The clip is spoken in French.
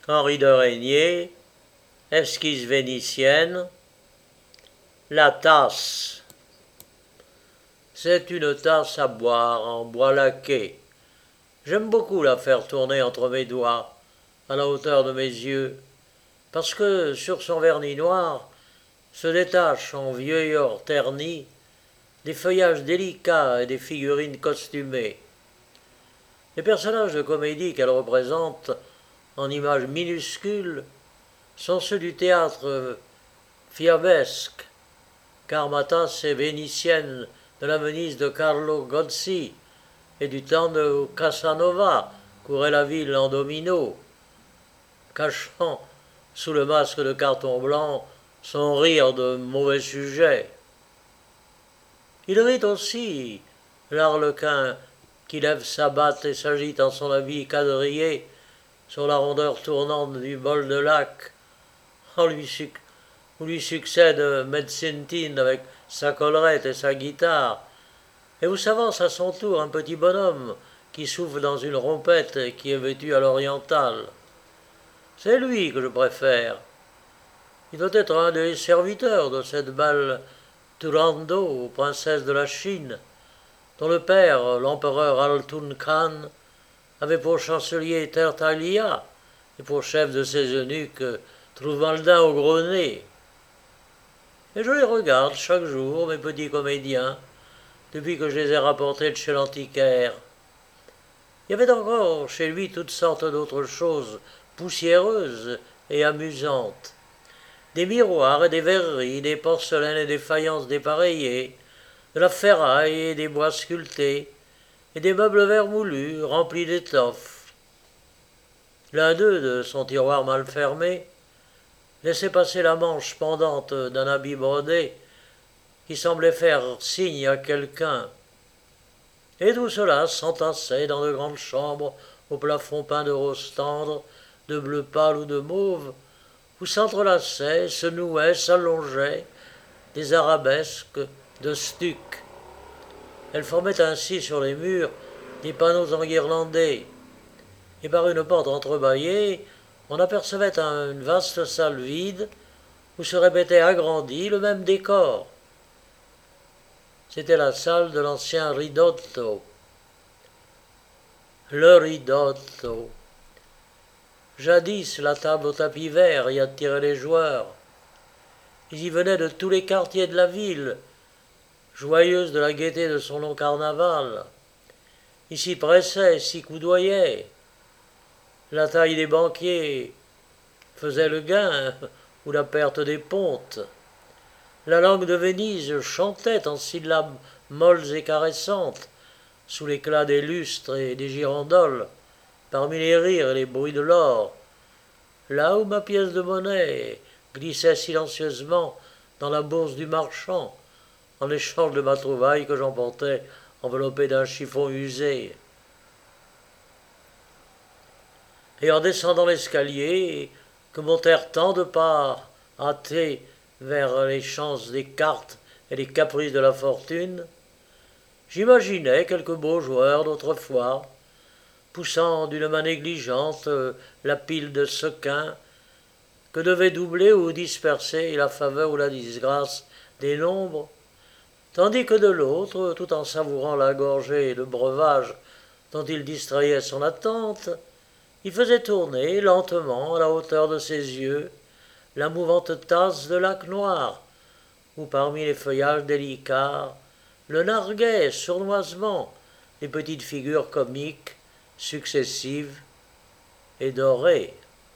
Henri de Régnier, esquisse vénitienne, la tasse. C'est une tasse à boire en bois laqué. J'aime beaucoup la faire tourner entre mes doigts, à la hauteur de mes yeux, parce que sur son vernis noir se détachent en vieux or terni des feuillages délicats et des figurines costumées. Les personnages de comédie qu'elle représente en images minuscules sont ceux du théâtre fiabesque, car ma tasse est vénitienne de la Venise de Carlo Gozzi et du temps de Casanova, courait la ville en domino, cachant sous le masque de carton blanc son rire de mauvais sujet. Il rit aussi, l'arlequin qui lève sa batte et s'agite en son habit quadrillé sur la rondeur tournante du bol de lac, où lui succède Metzentin avec sa collerette et sa guitare, et où s'avance à son tour un petit bonhomme qui souffle dans une rompette et qui est vêtu à l'orientale. C'est lui que je préfère. Il doit être un des serviteurs de cette belle Turando, princesse de la Chine, dont le père, l'empereur Altun Khan, avait pour chancelier Tertalia et pour chef de ses eunuques Trouvaldin au gros nez. Et je les regarde chaque jour, mes petits comédiens, depuis que je les ai rapportés de chez l'antiquaire. Il y avait encore chez lui toutes sortes d'autres choses poussiéreuses et amusantes. Des miroirs et des verreries, des porcelaines et des faïences dépareillées, de la ferraille et des bois sculptés, et des meubles vermoulus remplis d'étoffes. L'un d'eux, de son tiroir mal fermé, laissait passer la manche pendante d'un habit brodé qui semblait faire signe à quelqu'un. Et tout cela s'entassait dans de grandes chambres au plafond peint de rose tendre, de bleu pâle ou de mauve, où s'entrelaçaient, se nouaient, s'allongeaient des arabesques de stuc. Elles formaient ainsi sur les murs des panneaux enguirlandés, et par une porte entrebâillée, on apercevait une vaste salle vide où se répétait agrandi le même décor. C'était la salle de l'ancien ridotto. Le ridotto. Jadis, la table au tapis vert y attirait les joueurs. Ils y venaient de tous les quartiers de la ville, joyeuses de la gaieté de son long carnaval. Ils s'y pressaient, s'y coudoyaient. La taille des banquiers faisait le gain ou la perte des pontes. La langue de Venise chantait en syllabes molles et caressantes, sous l'éclat des lustres et des girandoles, parmi les rires et les bruits de l'or, là où ma pièce de monnaie glissait silencieusement dans la bourse du marchand, en échange de ma trouvaille que j'emportais enveloppée d'un chiffon usé. Et en descendant l'escalier, que montèrent tant de pas hâtés vers les chances des cartes et les caprices de la fortune, j'imaginais quelques beaux joueurs d'autrefois, poussant d'une main négligente la pile de sequins que devait doubler ou disperser la faveur ou la disgrâce des nombres, tandis que de l'autre, tout en savourant la gorgée de breuvage dont il distrayait son attente, il faisait tourner lentement à la hauteur de ses yeux la mouvante tasse de lac noir, où parmi les feuillages délicats le narguait sournoisement les petites figures comiques, successives et dorées.